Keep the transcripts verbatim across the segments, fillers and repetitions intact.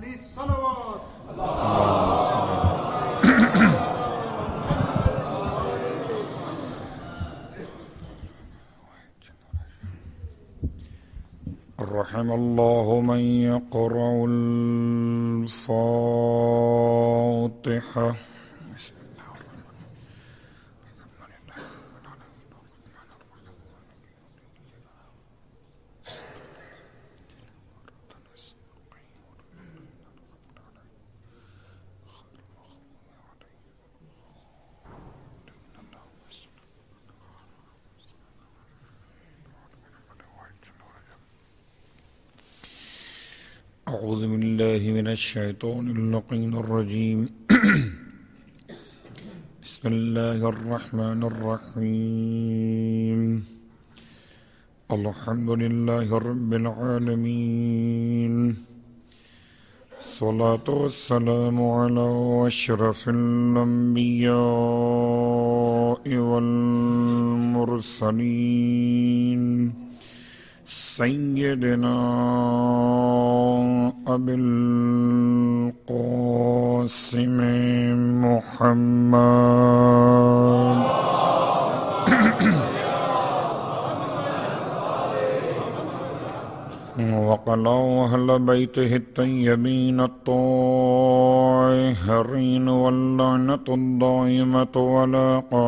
علیہ الصلوات. رحم الله من يقرأ الفاتحة. أعوذ بالله من الشيطان اللعين الرجيم. بسم الله الرحمن الرحيم. الحمد لله رب العالمين. الصلاة والسلام على أشرف الأنبياء والمرسلين سيدنا أبي القاسم محمد وقال أهل بيته الطيبين الطاهرين واللعنة الدائمة على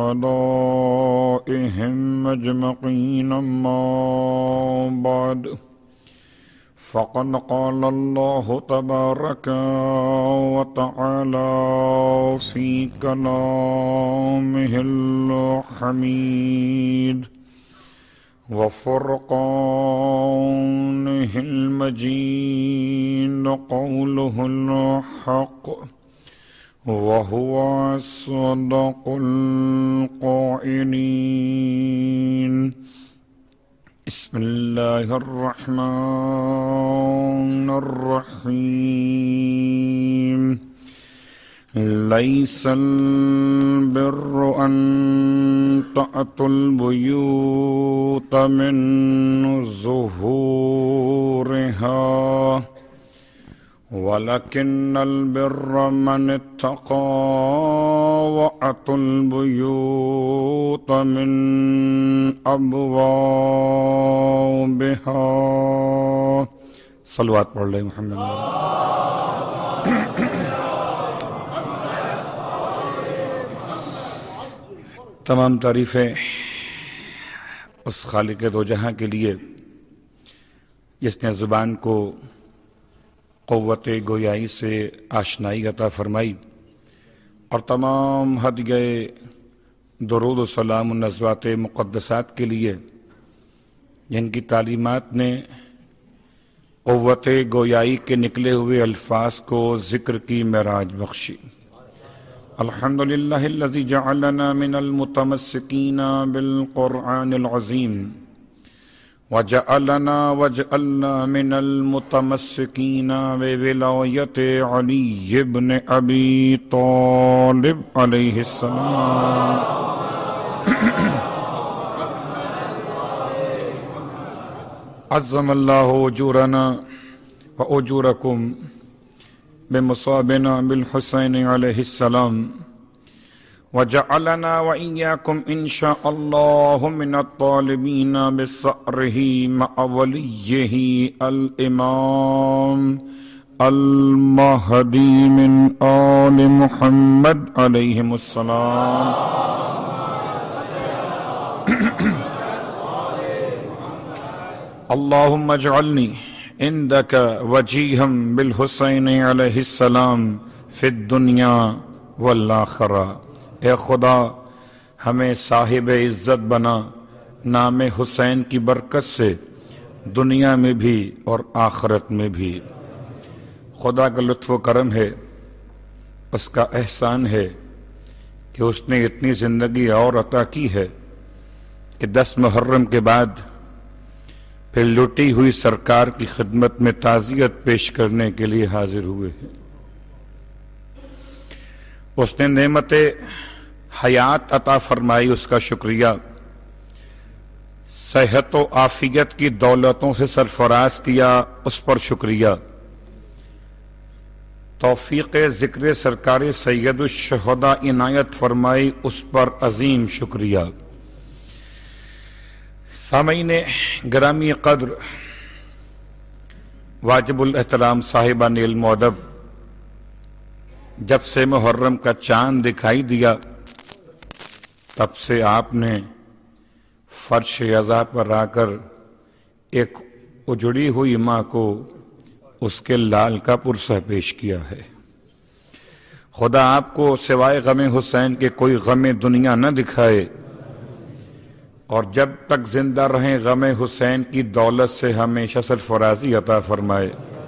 قضائهم أجمعين. أما بعد فقد قال الله تبارك وتعالى في كلامه الحميد وفرقانه المجيد قوله الحق وهو أصدق القائلين. بسم الله الرحمن الرحيم. ليس البر أن تأتوا البيوت من ظهورها ولكن البر من اتقى وأتوا البيوت من أبوابها. صلوات پڑھ لیں محمد. تمام تعریفیں اس خالق دو جہاں کے لیے جس نے زبان کو قوت گویائی سے آشنائی عطا فرمائی، اور تمام ہدیہ درود و سلام و نزوات مقدسات کے لیے جن کی تعلیمات نے قوت گویائی کے نکلے ہوئے الفاظ کو ذکر کی معراج بخشی. الحمدللہ الذی جعلنا من المتمسکین بالقرآن العظیم وجعلنا وجعلنا من المتمسکین بولایت علی ابن ابی طالب علیہ السلام. عظم اللہ اجورنا واجورکم بمصابنا بالحسین علیہ السلام وجعلنا وإياكم إن شاء الله من الطالبين بثأره مع وليه الإمام المهدي من آل محمد عليهم السلام. اللهم اجعلني عندك وجيها بالحسين عليه السلام في الدنيا والآخرة. اے خدا ہمیں صاحب عزت بنا نام حسین کی برکت سے دنیا میں بھی اور آخرت میں بھی. خدا کا لطف و کرم ہے، اس کا احسان ہے کہ اس نے اتنی زندگی اور عطا کی ہے کہ دس محرم کے بعد پھر لٹی ہوئی سرکار کی خدمت میں تعزیت پیش کرنے کے لیے حاضر ہوئے ہیں. اس نے نعمت حیات عطا فرمائی، اس کا شکریہ. صحت و عافیت کی دولتوں سے سرفراز کیا، اس پر شکریہ. توفیق ذکر سرکار سید الشہداء عنایت فرمائی، اس پر عظیم شکریہ۔ سامعین گرامی قدر، واجب الاحترام صاحبان علم و ادب، جب سے محرم کا چاند دکھائی دیا تب سے آپ نے فرش عزا پر آ کر ایک اجڑی ہوئی ماں کو اس کے لال کا پرسہ پیش کیا ہے۔ خدا آپ کو سوائے غم حسین کے کوئی غم دنیا نہ دکھائے، اور جب تک زندہ رہیں غم حسین کی دولت سے ہمیشہ سرفرازی عطا فرمائے۔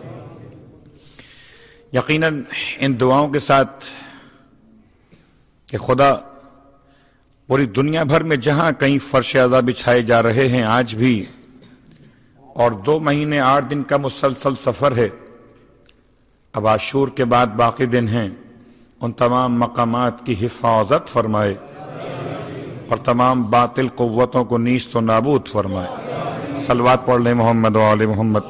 یقیناً ان دعاؤں کے ساتھ کہ خدا پوری دنیا بھر میں جہاں کہیں فرش عزا بچھائے جا رہے ہیں آج بھی، اور دو مہینے آٹھ دن کا مسلسل سفر ہے، اب عاشور کے بعد باقی دن ہیں، ان تمام مقامات کی حفاظت فرمائے اور تمام باطل قوتوں کو نیست و نابود فرمائے۔ صلوات پڑھ لیں محمد و آل محمد۔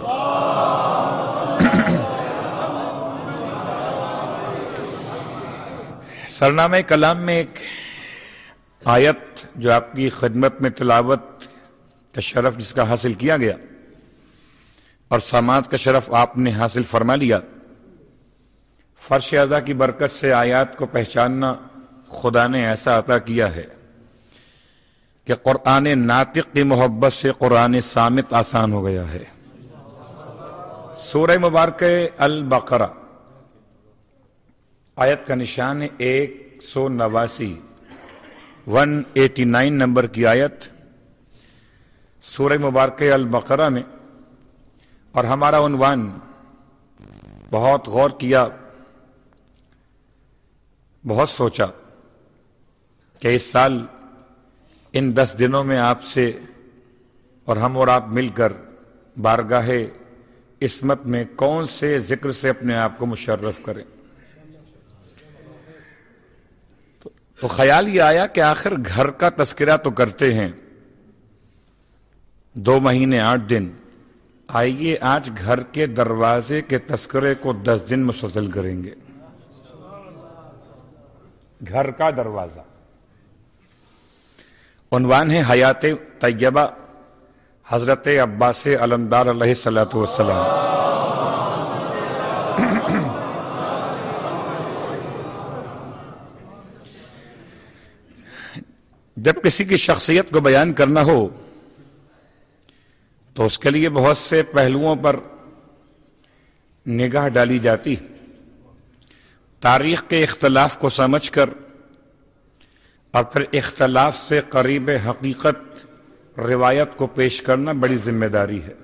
سرنامہ کلام میں ایک آیت جو آپ کی خدمت میں تلاوت کا شرف جس کا حاصل کیا گیا اور سماعت کا شرف آپ نے حاصل فرما لیا، فرش عزا کی برکت سے آیات کو پہچاننا خدا نے ایسا عطا کیا ہے کہ قرآن ناطق کی محبت سے قرآن صامت آسان ہو گیا ہے۔ سورہ مبارکہ البقرہ آیت کا نشان ہے ایک سو نواسی ون ایٹی نائن نمبر کی آیت سورہ مبارکہ البقرہ میں، اور ہمارا عنوان بہت غور کیا، بہت سوچا کہ اس سال ان دس دنوں میں آپ سے اور ہم اور آپ مل کر بارگاہ عصمت میں کون سے ذکر سے اپنے آپ کو مشرف کریں۔ تو خیال یہ آیا کہ آخر گھر کا تذکرہ تو کرتے ہیں، دو مہینے آٹھ دن، آئیے آج گھر کے دروازے کے تذکرے کو دس دن مسلسل کریں گے۔ گھر کا دروازہ عنوان ہے حیات طیبہ حضرت عباس علمدار علیہ الصلوۃ والسلام۔ جب کسی کی شخصیت کو بیان کرنا ہو تو اس کے لیے بہت سے پہلوؤں پر نگاہ ڈالی جاتی، تاریخ کے اختلاف کو سمجھ کر اور پھر اختلاف سے قریب حقیقت روایت کو پیش کرنا بڑی ذمہ داری ہے۔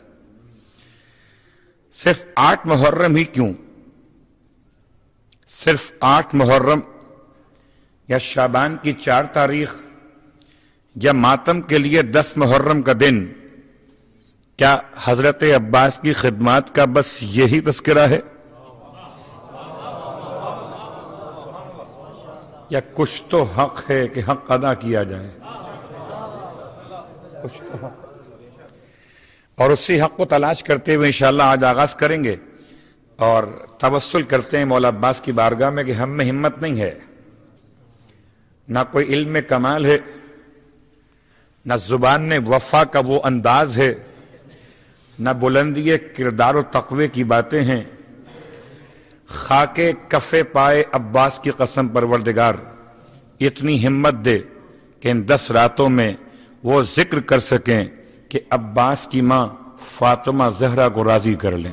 صرف آٹھ محرم ہی کیوں، صرف آٹھ محرم یا شعبان کی چار تاریخ یا ماتم کے لیے دس محرم کا دن، کیا حضرت عباس کی خدمات کا بس یہی تذکرہ ہے، یا کچھ تو حق ہے کہ حق ادا کیا جائے؟ کچھ تو حق، اور اسی حق کو تلاش کرتے ہوئے انشاءاللہ آج آغاز کریں گے، اور توسل کرتے ہیں مولا عباس کی بارگاہ میں کہ ہم میں ہمت نہیں ہے، نہ کوئی علم میں کمال ہے، نہ زبان میں وفا کا وہ انداز ہے، نہ بلندی کردار و تقوی کی باتیں ہیں۔ خاک کفے پائے عباس کی قسم پروردگار اتنی ہمت دے کہ ان دس راتوں میں وہ ذکر کر سکیں کہ عباس کی ماں فاطمہ زہرا کو راضی کر لیں۔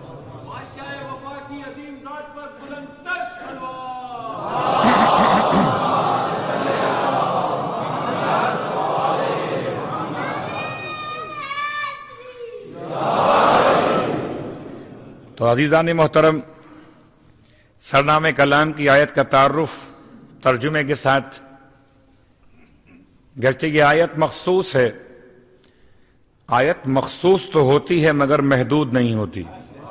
تو عزیزان محترم، سرنامہ کلام کی آیت کا تعارف ترجمے کے ساتھ، گرچہ یہ آیت مخصوص ہے، آیت مخصوص تو ہوتی ہے مگر محدود نہیں ہوتی۔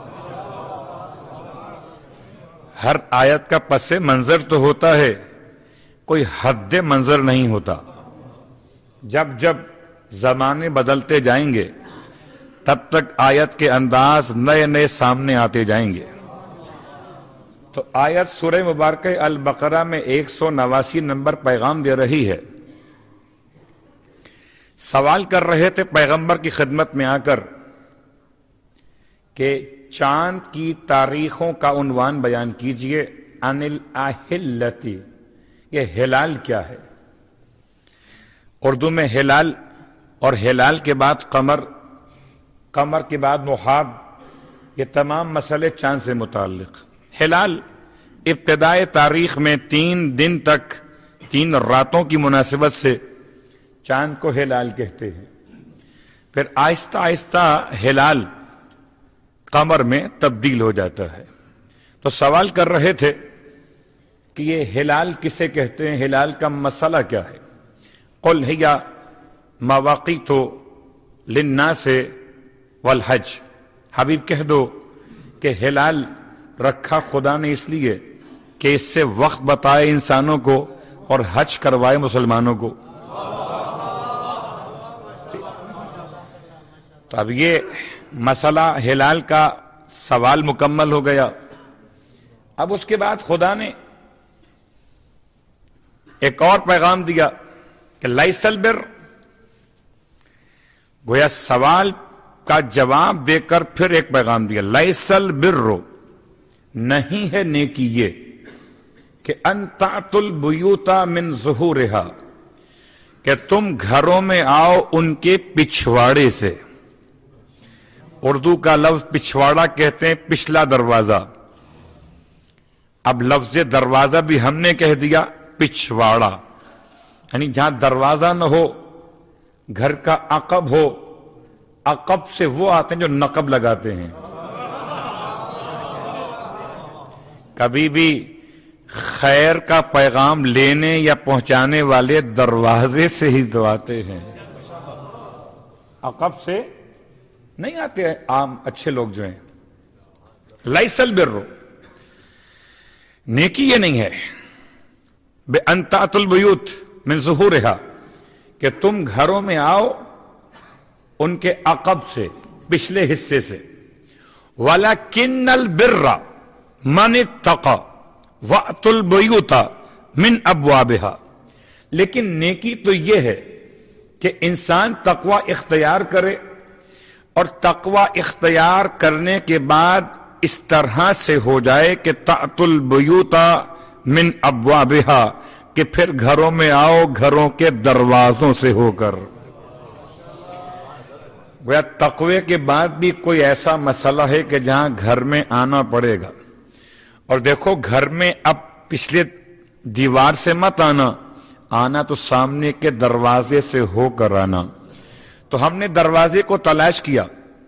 ہر آیت کا پس منظر تو ہوتا ہے، کوئی حد منظر نہیں ہوتا۔ جب جب زمانے بدلتے جائیں گے تب تک آیت کے انداز نئے نئے سامنے آتے جائیں گے۔ تو آیت سورہ مبارکہ البقرہ میں ایک سو نواسی نمبر پیغام دے رہی ہے. سوال کر رہے تھے پیغمبر کی خدمت میں آ کر کہ چاند کی تاریخوں کا عنوان بیان کیجئے. عن الاہلتی، یہ ہلال کیا ہے؟ اردو میں ہلال، اور ہلال کے بعد قمر، قمر کے بعد محاب، یہ تمام مسئلے چاند سے متعلق. ہلال ابتدائے تاریخ میں تین دن تک، تین راتوں کی مناسبت سے چاند کو ہلال کہتے ہیں. پھر آہستہ آہستہ ہلال قمر میں تبدیل ہو جاتا ہے. تو سوال کر رہے تھے کہ یہ ہلال کسے کہتے ہیں، ہلال کا مسئلہ کیا ہے؟ قل ہی مواقیت للناس والحج، حبیب کہہ دو کہ ہلال رکھا خدا نے اس لیے کہ اس سے وقت بتائے انسانوں کو اور حج کروائے مسلمانوں کو. تو اب یہ مسئلہ ہلال کا سوال مکمل ہو گیا. اب اس کے بعد خدا نے ایک اور پیغام دیا کہ لیس البر، گویا سوال کا جواب دے کر پھر ایک پیغام دیا. لیس البر، نہیں ہے نیکی یہ کہ ان تأتوا البیوت من ظہورہا، کہ تم گھروں میں آؤ ان کے پچھواڑے سے. اردو کا لفظ پچھواڑا کہتے ہیں پچھلا دروازہ. اب لفظ دروازہ بھی ہم نے کہہ دیا پچھواڑا، یعنی جہاں دروازہ نہ ہو، گھر کا عقب ہو. عقب سے وہ آتے ہیں جو نقب لگاتے ہیں. کبھی بھی خیر کا پیغام لینے یا پہنچانے والے دروازے سے ہی تو آتے ہیں، عقب سے نہیں آتے ہیں عام اچھے لوگ جو ہیں. لیس البر، نیکی یہ نہیں ہے بِأَن تَأْتُوا الْبُيُوتَ مِن ظُهُورِهَا، کہ تم گھروں میں آؤ ان کے عقب سے، پچھلے حصے سے. وَلَكِنَّ الْبِرَّ مَنِ اتَّقَى وَأْتُوا الْبُيُوتَ مِنْ أَبْوَابِهَا، لیکن نیکی تو یہ ہے کہ انسان تقوی اختیار کرے، اور تقوی اختیار کرنے کے بعد اس طرح سے ہو جائے کہ تأتوا البیوت من ابوابها، کہ پھر گھروں میں آؤ گھروں کے دروازوں سے ہو کر. گویا تقوی کے بعد بھی کوئی ایسا مسئلہ ہے کہ جہاں گھر میں آنا پڑے گا. اور دیکھو گھر میں اب پچھلے دیوار سے مت آنا، آنا تو سامنے کے دروازے سے ہو کر آنا. تو ہم نے دروازے کو تلاش کیا،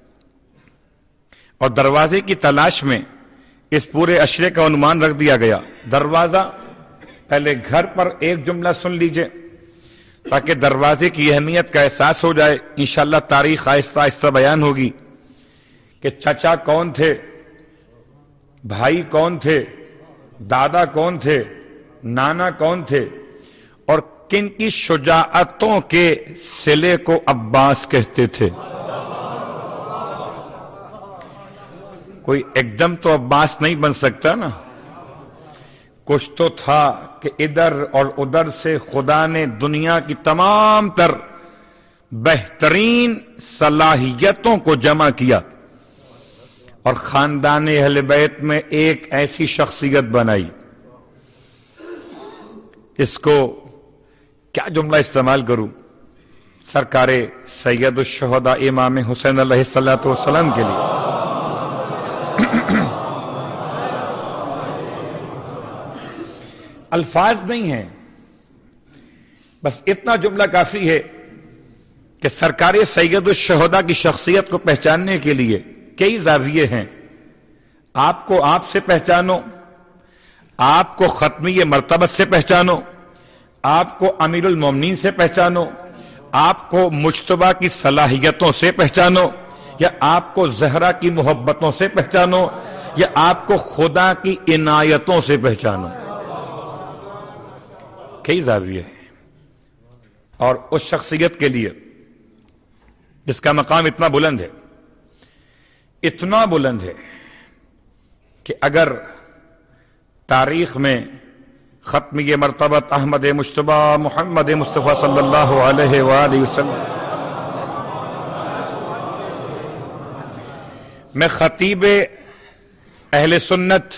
اور دروازے کی تلاش میں اس پورے اشرے کا عنوان رکھ دیا گیا دروازہ. پہلے گھر پر ایک جملہ سن لیجئے تاکہ دروازے کی اہمیت کا احساس ہو جائے. انشاءاللہ تاریخ آہستہ آہستہ بیان ہوگی کہ چچا کون تھے، بھائی کون تھے، دادا کون تھے، نانا کون تھے، اور کن کی شجاعتوں کے صلے کو عباس کہتے تھے. کوئی ایک دم تو عباس نہیں بن سکتا نا، کچھ تو تھا کہ ادھر اور ادھر سے خدا نے دنیا کی تمام تر بہترین صلاحیتوں کو جمع کیا اور خاندان اہل بیت میں ایک ایسی شخصیت بنائی. اس کو کیا جملہ استعمال کروں، سرکار سید الشہداء امام حسین علیہ الصلوۃ والسلام کے لیے. الفاظ نہیں ہیں، بس اتنا جملہ کافی ہے کہ سرکار سید الشہداء کی شخصیت کو پہچاننے کے لیے کئی زاویے ہیں. آپ کو آپ سے پہچانو، آپ کو ختمی مرتبت سے پہچانو، آپ کو امیر المومنین سے پہچانو، آپ کو مجتبیٰ کی صلاحیتوں سے پہچانو، یا آپ کو زہرا کی محبتوں سے پہچانو، یا آپ کو خدا کی عنایتوں سے پہچانو. کئی زاویے ہیں. اور اس شخصیت کے لیے جس کا مقام اتنا بلند ہے، اتنا بلند ہے کہ اگر تاریخ میں ختم یہ مرتبت احمد مجتبی محمد مصطفیٰ صلی اللہ علیہ وآلہ وسلم میں خطیب اہل سنت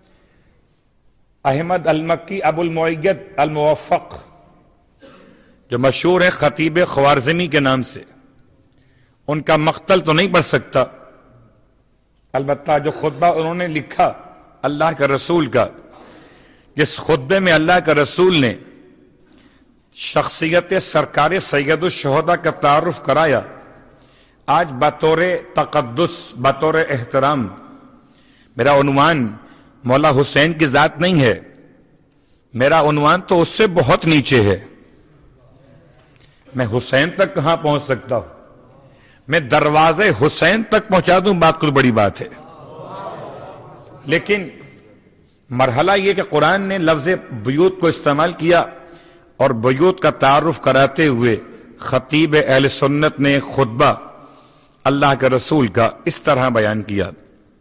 احمد المکی ابو المعید الموفق جو مشہور ہے خطیب خوارزمی کے نام سے، ان کا مقتل تو نہیں پڑھ سکتا، البتہ جو خطبہ انہوں نے لکھا اللہ کے رسول کا، جس خطبے میں اللہ کے رسول نے شخصیت سرکار سید الشہداء کا تعارف کرایا، آج بطور تقدس بطور احترام میرا عنوان مولا حسین کی ذات نہیں ہے، میرا عنوان تو اس سے بہت نیچے ہے۔ میں حسین تک کہاں پہنچ سکتا ہوں؟ میں دروازے حسین تک پہنچا دوں، بات کچھ بڑی بات ہے، لیکن مرحلہ یہ کہ قرآن نے لفظ بیوت کو استعمال کیا اور بیوت کا تعارف کراتے ہوئے خطیب اہل سنت نے خطبہ اللہ کے رسول کا اس طرح بیان کیا۔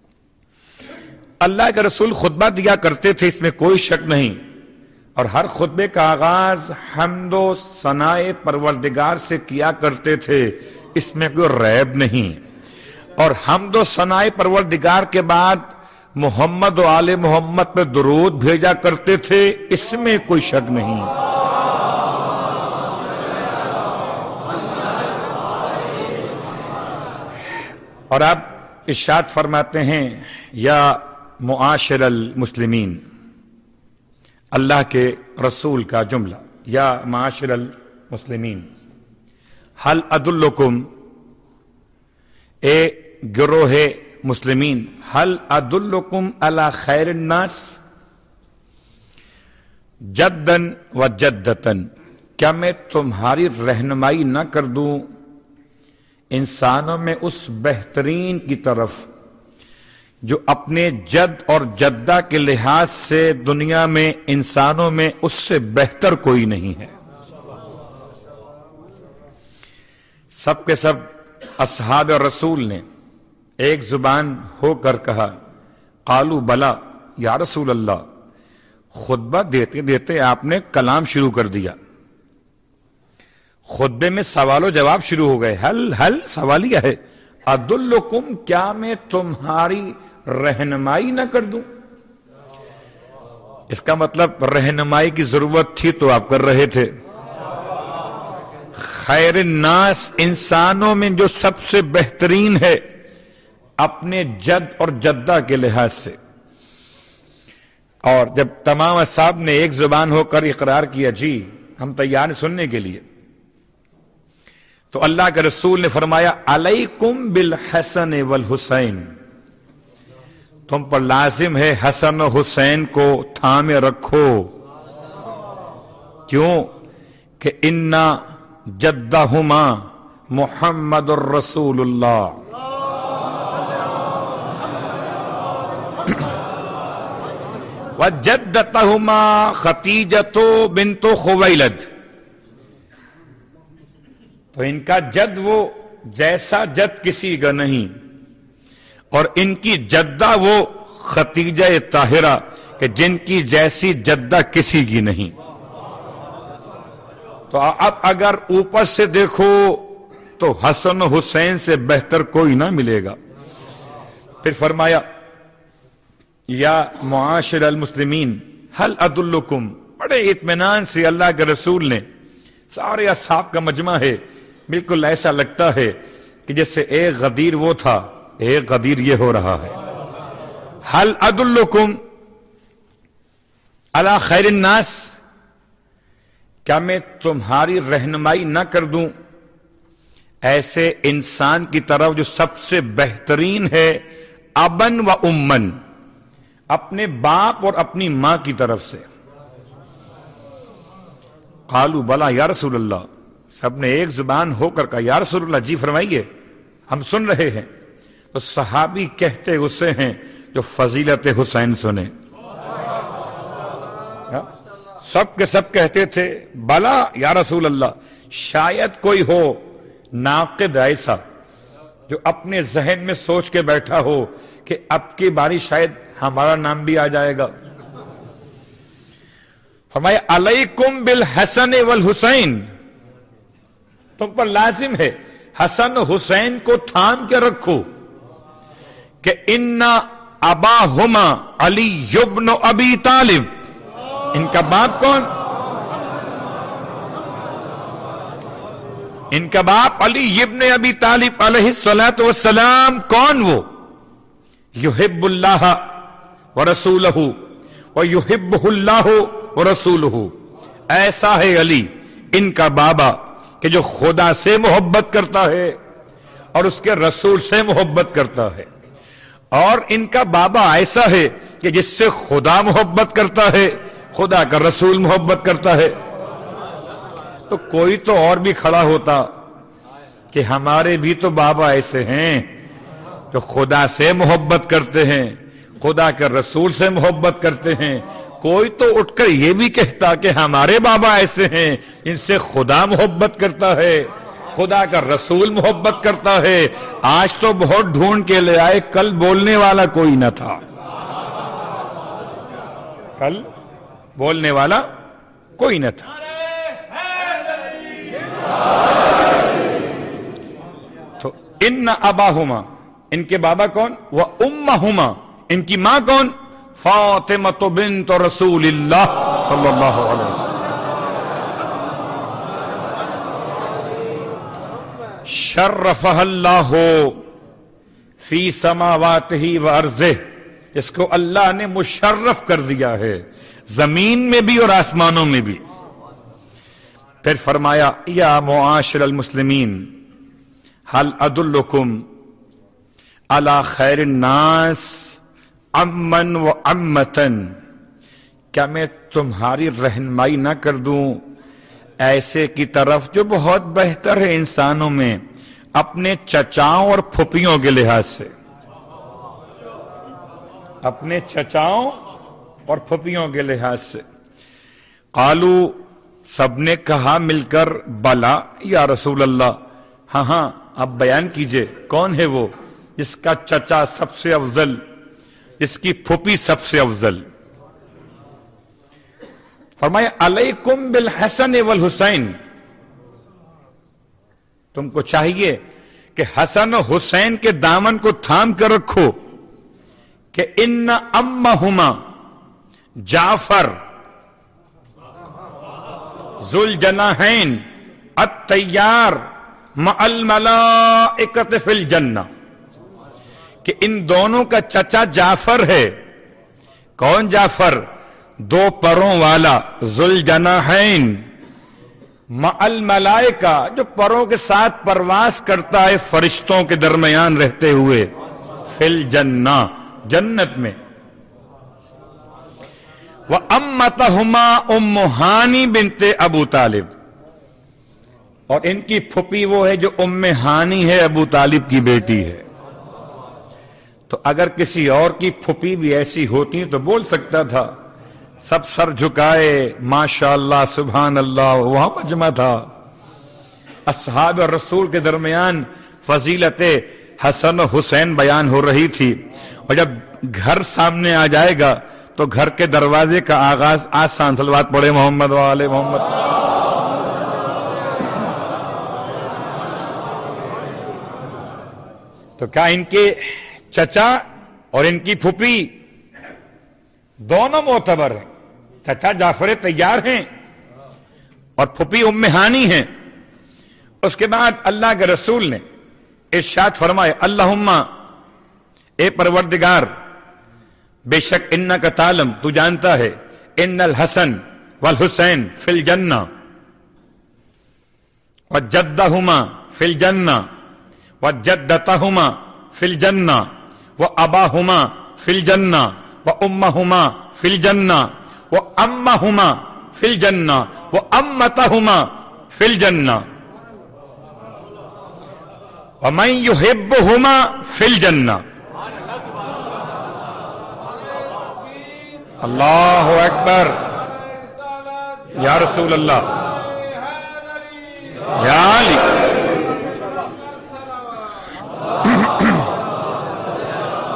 اللہ کے رسول خطبہ دیا کرتے تھے، اس میں کوئی شک نہیں، اور ہر خطبے کا آغاز حمد و ثناء پروردگار سے کیا کرتے تھے، اس میں کوئی ریب نہیں، اور حمد و ثناء پروردگار کے بعد محمد و آل محمد پہ درود بھیجا کرتے تھے، اس میں کوئی شک نہیں۔ اور آپ ارشاد فرماتے ہیں یا معاشر المسلمین، اللہ کے رسول کا جملہ، یا معاشر المسلمین، حل ادلکم، اے گروہ مسلمین، حل ادلکم علی خیر الناس جدن و جدتن، کیا میں تمہاری رہنمائی نہ کر دوں انسانوں میں اس بہترین کی طرف جو اپنے جد اور جدہ کے لحاظ سے دنیا میں انسانوں میں اس سے بہتر کوئی نہیں ہے۔ سب کے سب اصحاب رسول نے ایک زبان ہو کر کہا قالوا بلا یا رسول اللہ، خطبہ دیتے دیتے آپ نے کلام شروع کر دیا، خطبے میں سوال و جواب شروع ہو گئے، حل حل سوالیہ ہے، ادلکم، کیا میں تمہاری رہنمائی نہ کر دوں؟ اس کا مطلب رہنمائی کی ضرورت تھی تو آپ کر رہے تھے۔ خیر الناس، انسانوں میں جو سب سے بہترین ہے اپنے جد اور جدہ کے لحاظ سے، اور جب تمام اصحاب نے ایک زبان ہو کر اقرار کیا جی ہم تیار سننے کے لیے، تو اللہ کے رسول نے فرمایا علیکم بالحسن والحسین، تم پر لازم ہے حسن و حسین کو تھامے رکھو، کیوں کہ انا جدہما محمد الرسول اللہ، وجدتہما خدیجۃ بنت خویلد، تو ان کا جد وہ جیسا جد کسی کا نہیں، اور ان کی جدہ وہ خدیجہ طاہرہ کہ جن کی جیسی جدہ کسی کی نہیں۔ تو اب اگر اوپر سے دیکھو تو حسن و حسین سے بہتر کوئی نہ ملے گا۔ پھر فرمایا یا معاشر المسلمین حل ادلکم، بڑے اطمینان سے اللہ کے رسول نے، سارے اصحاب کا مجمع ہے، بالکل ایسا لگتا ہے کہ جیسے ایک غدیر وہ تھا ایک غدیر یہ ہو رہا ہے، حل ادلکم علی خیر الناس، کیا میں تمہاری رہنمائی نہ کر دوں ایسے انسان کی طرف جو سب سے بہترین ہے ابن و امن، اپنے باپ اور اپنی ماں کی طرف سے۔ قالوا بلا یا رسول اللہ، سب نے ایک زبان ہو کر کہا یا رسول اللہ جی فرمائیے ہم سن رہے ہیں۔ تو صحابی کہتے اسے ہیں جو فضیلت حسین سنے، سب کے سب کہتے تھے بلا یا رسول اللہ، شاید کوئی ہو ناقد ایسا جو اپنے ذہن میں سوچ کے بیٹھا ہو کہ اب کی باری شاید ہمارا نام بھی آ جائے گا، فرمایا علیکم بالحسن والحسین، تم پر لازم ہے حسن حسین کو تھام کے رکھو کہ ان اباہما علی ابن ابی طالب، ان کا باپ کون؟ ان کا باپ علی ابن ابی طالب علیہ الصلوۃ والسلام، کون وہ؟ یحب اللہ ورسولہ ویحبہ اللہ ورسولہ، ایسا ہے علی ان کا بابا کہ جو خدا سے محبت کرتا ہے اور اس کے رسول سے محبت کرتا ہے، اور ان کا بابا ایسا ہے کہ جس سے خدا محبت کرتا ہے، خدا کا رسول محبت کرتا ہے۔ تو کوئی تو اور بھی کھڑا ہوتا کہ ہمارے بھی تو بابا ایسے ہیں جو خدا سے محبت کرتے ہیں، خدا کے رسول سے محبت کرتے ہیں، کوئی تو اٹھ کر یہ بھی کہتا کہ ہمارے بابا ایسے ہیں ان سے خدا محبت کرتا ہے، خدا کا رسول محبت کرتا ہے۔ آج تو بہت ڈھونڈ کے لے آئے، کل بولنے والا کوئی نہ تھا، کل بولنے والا کوئی نہ تھا۔ تو ان اباہما، ان کے بابا کون؟ و امہما، ان کی ماں کون؟ فاطمہ بنت رسول اللہ صلی اللہ علیہ وسلم۔ شرفہ اللہ فی سماواتہ و ارضہ، اس کو اللہ نے مشرف کر دیا ہے زمین میں بھی اور آسمانوں میں بھی۔ پھر فرمایا یا معاشر المسلمین هل ادلکم علی خیر الناس امن و امتن، کیا میں تمہاری رہنمائی نہ کر دوں ایسے کی طرف جو بہت بہتر ہے انسانوں میں اپنے چچاؤں اور پھپھیوں کے لحاظ سے، اپنے چچاؤں اور پھپھیوں کے لحاظ سے۔ قالو، سب نے کہا مل کر بلا یا رسول اللہ، ہاں ہاں آپ بیان کیجئے کون ہے وہ جس کا چچا سب سے افضل، جس کی پھپھی سب سے افضل؟ فرمایا علیکم بالحسن والحسین، تم کو چاہیے کہ حسن و حسین کے دامن کو تھام کر رکھو کہ ان امہما جعفر ذو الجناحین الطیار مع الملائکۃ فی الجنہ، کہ ان دونوں کا چچا جعفر ہے۔ کون جعفر؟ دو پروں والا، ذو الجناحین، مع الملائکہ، جو پروں کے ساتھ پرواز کرتا ہے فرشتوں کے درمیان رہتے ہوئے، فی الجنہ، جنت میں۔ وَأَمَّتَهُمَا أُمُّ ہانی بنت ابو طالب، اور ان کی پھپھی وہ ہے جو ام ہانی ہے، ابو طالب کی بیٹی ہے۔ تو اگر کسی اور کی پھپھی بھی ایسی ہوتی تو بول سکتا تھا، سب سر جھکائے ماشاءاللہ سبحان اللہ، وہاں مجمع تھا۔ اصحاب رسول کے درمیان فضیلت حسن و حسین بیان ہو رہی تھی، اور جب گھر سامنے آ جائے گا تو گھر کے دروازے کا آغاز آسان صلوات پڑھے محمد وآل محمد۔ تو کیا ان کے چچا اور ان کی پھپھی دونوں معتبر ہیں؟ چچا جعفر طیار ہیں اور پھپھی ام ہانی ہیں۔ اس کے بعد اللہ کے رسول نے ارشاد فرمائے، اللہم، اے پروردگار، بے شک انکا تعلم، تو جانتا ہے، ان الحسن والحسین فی الجنہ وجدہما فی الجنہ وجدتہما فی الجنہ واباہما فی الجنہ وامہما فی الجنہ وامہما فی الجنہ وامتہما فی الجنہ ومن یحبہما فی الجنہ۔ اللہ اکبر، یا رسول اللہ، یا علی۔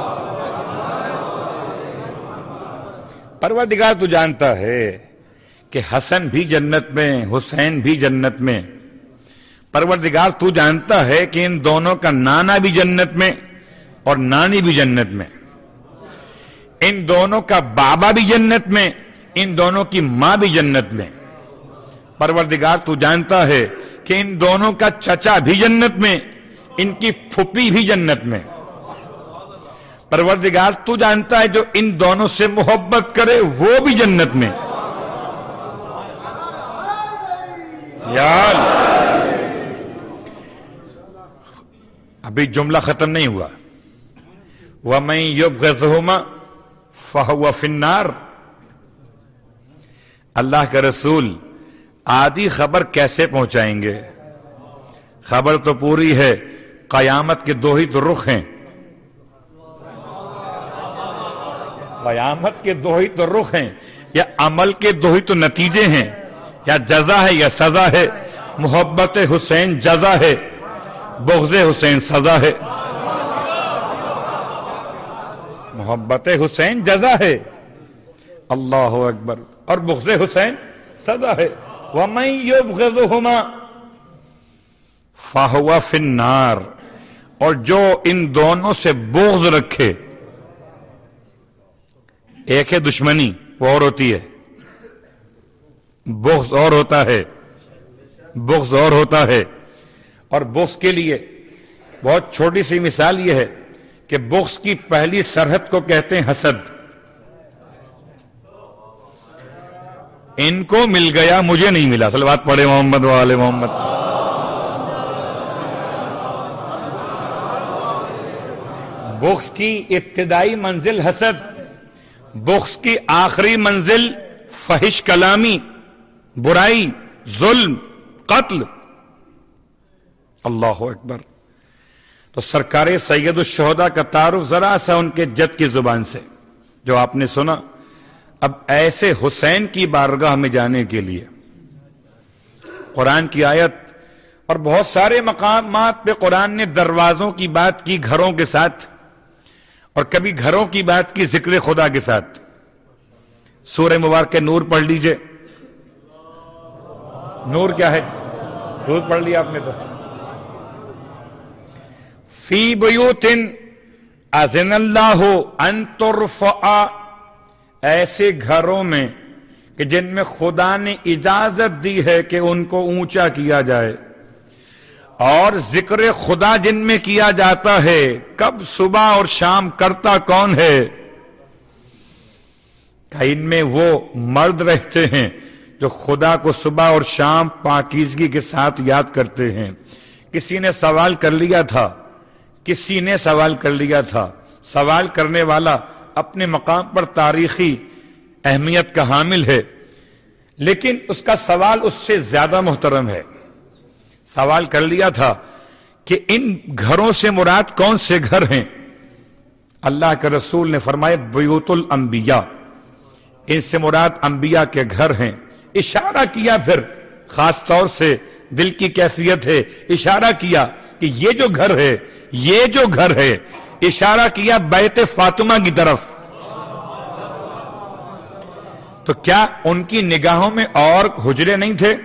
پروردگار تو جانتا ہے کہ حسن بھی جنت میں، حسین بھی جنت میں. پروردگار تو جانتا ہے کہ ان دونوں کا نانا بھی جنت میں اور نانی بھی جنت میں، ان دونوں کا بابا بھی جنت میں، ان دونوں کی ماں بھی جنت میں. پروردگار تو جانتا ہے کہ ان دونوں کا چچا بھی جنت میں، ان کی پھپھی بھی جنت میں. پروردگار تو جانتا ہے جو ان دونوں سے محبت کرے وہ بھی جنت میں. یار ابھی جملہ ختم نہیں ہوا. وَمَن يُبْغِضْهُمَا فَهُوَ فِي النَّارِ. اللہ کا رسول آدھی خبر کیسے پہنچائیں گے؟ خبر تو پوری ہے. قیامت کے دو ہی تو رخ ہیں، قیامت کے دو ہی تو رخ ہیں، یا عمل کے دو ہی تو نتیجے ہیں، یا جزا ہے یا سزا ہے. محبت حسین جزا ہے، بغض حسین سزا ہے. محبت حسین جزا ہے، اللہ اکبر، اور بغض حسین سزا ہے. وَمَن يُبْغِضْهُمَا فَهُوَ فِي النَّارِ. اور جو ان دونوں سے بغض رکھے، ایک ہے دشمنی، وہ اور ہوتی ہے، بغض اور ہوتا ہے، بغض اور ہوتا ہے. اور بغض کے لیے بہت چھوٹی سی مثال یہ ہے کہ بغض کی پہلی سرحد کو کہتے ہیں حسد. ان کو مل گیا مجھے نہیں ملا. صلوات پڑھے محمد و آل محمد. بغض کی ابتدائی منزل حسد، بغض کی آخری منزل فحش کلامی، برائی، ظلم، قتل. اللہ اکبر. تو سرکار سید الشہداء کا تعارف ذرا سا ان کے جد کی زبان سے جو آپ نے سنا. اب ایسے حسین کی بارگاہ میں جانے کے لیے قرآن کی آیت اور بہت سارے مقامات پہ قرآن نے دروازوں کی بات کی گھروں کے ساتھ، اور کبھی گھروں کی بات کی ذکر خدا کے ساتھ. سورہ مبارک نور پڑھ لیجئے. نور کیا ہے؟ نور پڑھ لیا آپ نے تو. فی بیوت اذن اللہ ان ترفع. ایسے گھروں میں کہ جن میں خدا نے اجازت دی ہے کہ ان کو اونچا کیا جائے. اور ذکر خدا جن میں کیا جاتا ہے، کب؟ صبح اور شام. کرتا کون ہے؟ کہ ان میں وہ مرد رہتے ہیں جو خدا کو صبح اور شام پاکیزگی کے ساتھ یاد کرتے ہیں. کسی نے سوال کر لیا تھا کسی نے سوال کر لیا تھا سوال کرنے والا اپنے مقام پر تاریخی اہمیت کا حامل ہے، لیکن اس کا سوال اس سے زیادہ محترم ہے. سوال کر لیا تھا کہ ان گھروں سے مراد کون سے گھر ہیں؟ اللہ کے رسول نے فرمایا بیوت الانبیاء. ان سے مراد انبیاء کے گھر ہیں. اشارہ کیا پھر خاص طور سے دل کی کیفیت ہے، اشارہ کیا کہ یہ جو گھر ہے یہ جو گھر ہے اشارہ کیا بیت فاطمہ کی طرف. تو کیا ان کی نگاہوں میں اور حجرے نہیں تھے؟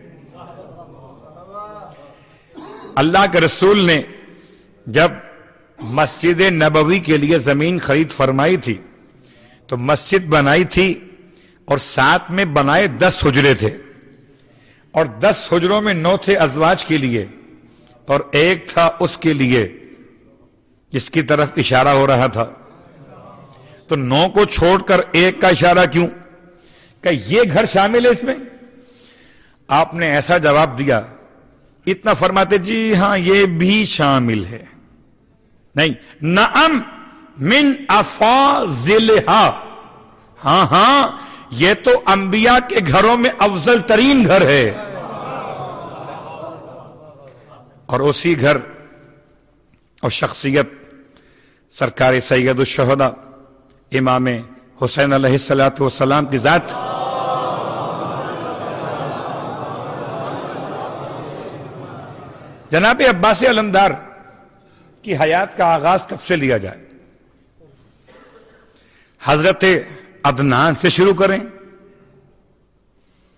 اللہ کے رسول نے جب مسجد نبوی کے لیے زمین خرید فرمائی تھی تو مسجد بنائی تھی اور ساتھ میں بنائے دس حجرے تھے، اور دس حجروں میں نو تھے ازواج کے لیے اور ایک تھا اس کے لیے جس کی طرف اشارہ ہو رہا تھا. تو نو کو چھوڑ کر ایک کا اشارہ کیوں؟ کہ یہ گھر شامل ہے اس میں؟ آپ نے ایسا جواب دیا، اتنا فرماتے جی ہاں یہ بھی شامل ہے. نہیں، نعم من افاضلہا، ہاں ہاں یہ تو انبیاء کے گھروں میں افضل ترین گھر ہے. اور اسی گھر اور شخصیت سرکار سید الشہداء امام حسین علیہ الصلوۃ والسلام کی ذات. جناب عباس علمدار کی حیات کا آغاز کب سے لیا جائے؟ حضرت عدنان سے شروع کریں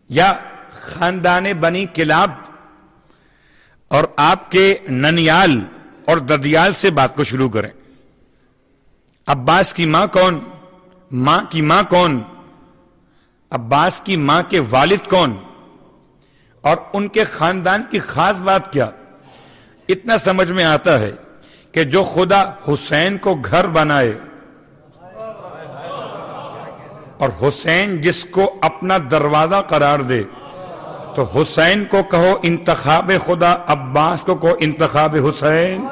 یا خاندان بنی کلاب اور آپ کے ننیال اور ددیال سے بات کو شروع کریں. عباس کی ماں کون؟ ماں کی ماں کون؟ عباس کی ماں کے والد کون؟ اور ان کے خاندان کی خاص بات کیا؟ اتنا سمجھ میں آتا ہے کہ جو خدا حسین کو گھر بنائے اور حسین جس کو اپنا دروازہ قرار دے، تو حسین کو کہو انتخاب خدا، عباس کو کہو انتخاب حسین.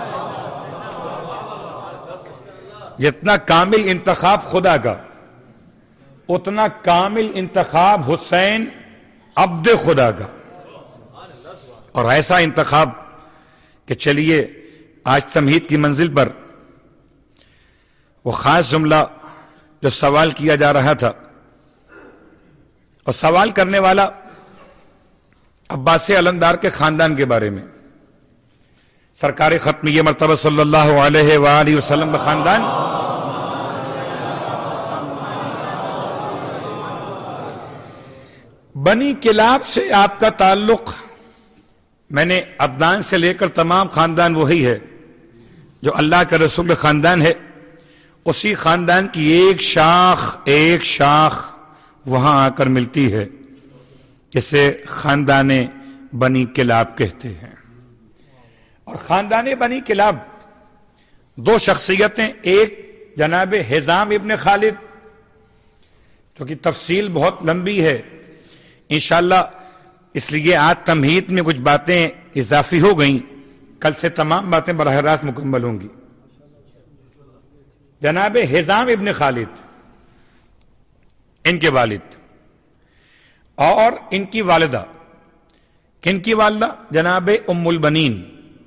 جتنا کامل انتخاب خدا کا، اتنا کامل انتخاب حسین عبد خدا کا. اور ایسا انتخاب کہ چلیے آج تمہید کی منزل پر وہ خاص جملہ جو سوال کیا جا رہا تھا، اور سوال کرنے والا عباس علمدار کے خاندان کے بارے میں، سرکار ختم یہ مرتبہ صلی اللہ علیہ وآلہ وسلم کا خاندان بنی کلاب سے آپ کا تعلق، میں نے عدنان سے لے کر تمام خاندان وہی ہے جو اللہ کے رسول خاندان ہے، اسی خاندان کی ایک شاخ ایک شاخ وہاں آ کر ملتی ہے جسے خاندان بنی کلاب کہتے ہیں. اور خاندان بنی کلاب دو شخصیتیں، ایک جناب حزام ابن خالد، جو کہ تفصیل بہت لمبی ہے انشاءاللہ، اس لیے آج تمہید میں کچھ باتیں اضافی ہو گئیں، کل سے تمام باتیں براہ راست مکمل ہوں گی. جناب حزام ابن خالد، ان کے والد اور ان کی والدہ، کن کی والدہ؟ جناب ام البنین.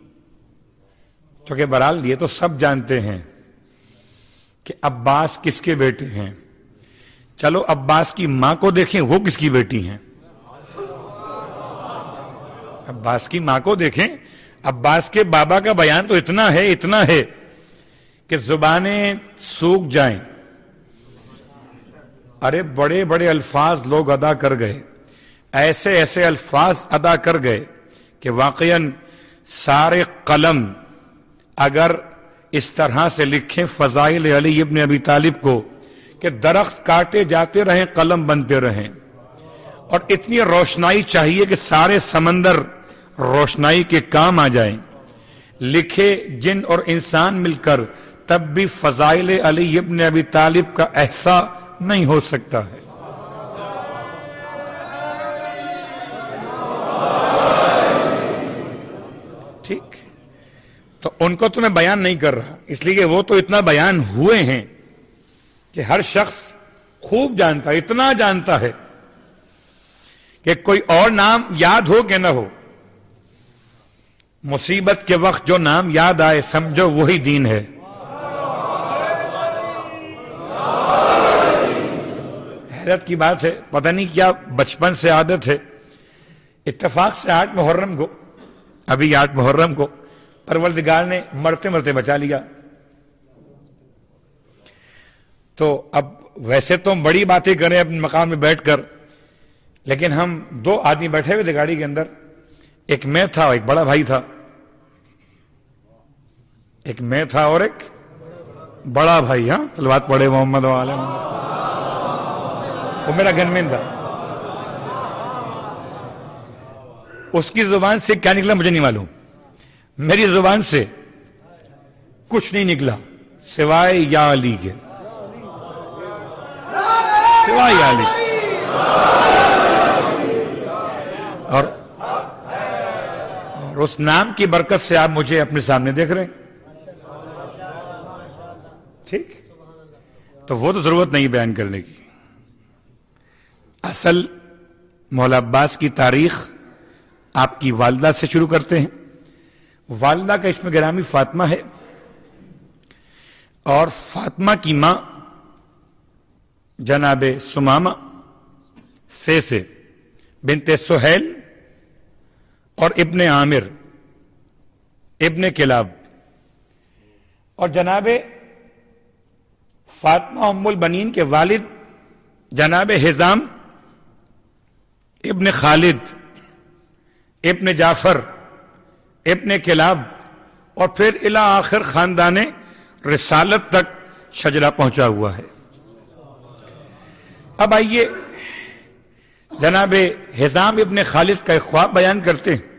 چونکہ برحال یہ تو سب جانتے ہیں کہ عباس کس کے بیٹے ہیں. چلو عباس کی ماں کو دیکھیں، وہ کس کی بیٹی ہیں. عباس کی ماں کو دیکھیں، عباس کے بابا کا بیان تو اتنا ہے اتنا ہے کہ زبانیں سوکھ جائیں. ارے بڑے بڑے الفاظ لوگ ادا کر گئے، ایسے ایسے الفاظ ادا کر گئے کہ واقعاً سارے قلم اگر اس طرح سے لکھیں فضائل علی ابن ابی طالب کو کہ درخت کاٹے جاتے رہیں قلم بنتے رہیں، اور اتنی روشنائی چاہیے کہ سارے سمندر روشنائی کے کام آ جائیں، لکھے جن اور انسان مل کر تب بھی فضائل علی ابن ابی طالب کا احساء نہیں ہو سکتا ہے. ٹھیک، تو ان کو تو میں بیان نہیں کر رہا، اس لیے وہ تو اتنا بیان ہوئے ہیں کہ ہر شخص خوب جانتا ہے، اتنا جانتا ہے کہ کوئی اور نام یاد ہو کہ نہ ہو، مصیبت کے وقت جو نام یاد آئے سمجھو وہی دین ہے. حیرت کی بات ہے، پتہ نہیں کیا بچپن سے عادت ہے، اتفاق سے آٹھ محرم کو، ابھی آٹھ محرم کو پروردگار نے مرتے مرتے بچا لیا. تو اب ویسے تو ہم بڑی باتیں کریں اپنے مقام میں بیٹھ کر، لیکن ہم دو آدمی بیٹھے ہوئے تھے گاڑی کے اندر، ایک میں تھا اور ایک بڑا بھائی تھا. ایک میں تھا اور ایک بڑا بھائی. ہاں صلوات پڑھے محمد و آل محمد. وہ میرا گن مین تھا. اس کی زبان سے کیا نکلا مجھے نہیں معلوم، میری زبان سے کچھ نہیں نکلا سوائے یا علی کے، سوائے یا علی. اور اور اس نام کی برکت سے آپ مجھے اپنے سامنے دیکھ رہے ہیں. ٹھیک، تو وہ تو ضرورت نہیں بیان کرنے کی. اصل مولا عباس کی تاریخ آپ کی والدہ سے شروع کرتے ہیں. والدہ کا اسم گرامی فاطمہ ہے، اور فاطمہ کی ماں جناب سمامہ سے سے بنت سہیل اور ابن عامر ابن کلاب، اور جناب فاطمہ ام البنین کے والد جناب حزام ابن خالد، ابن جعفر، ابن کلاب، اور پھر الی آخر خاندان رسالت تک شجرہ پہنچا ہوا ہے۔ اب آئیے جناب حزام ابن خالد کا ایک خواب بیان کرتے ہیں۔